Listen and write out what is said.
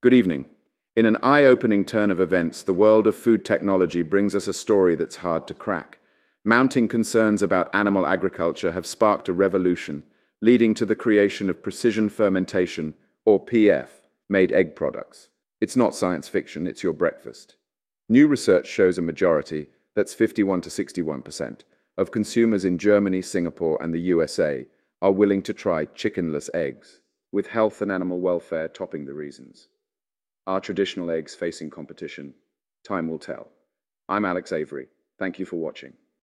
Good evening. In an eye-opening turn of events, the world of food technology brings us a story that's hard to crack. Mounting concerns about animal agriculture have sparked a revolution, leading to the creation of precision fermentation, or PF, made egg products. It's not science fiction, it's your breakfast. New research shows a majority, that's 51 to 61%, of consumers in Germany, Singapore, and the USA are willing to try chickenless eggs, with health and animal welfare topping the reasons. Are traditional eggs facing competition? Time will tell. I'm Alex Avery. Thank you for watching.